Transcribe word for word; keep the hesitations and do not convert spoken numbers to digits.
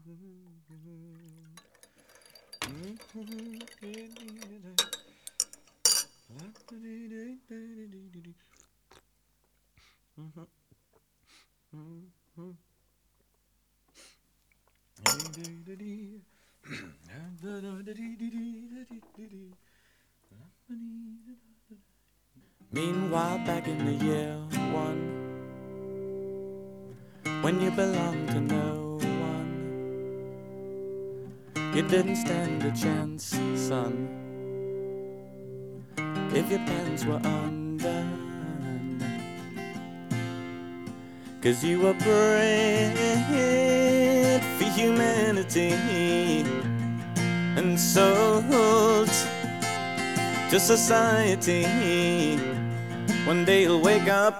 Meanwhile, back in the year one, when you belonged to no one, you didn't stand a chance, son, if your pants were undone. 'Cause you were bred for humanity and sold to society. One day you'll wake up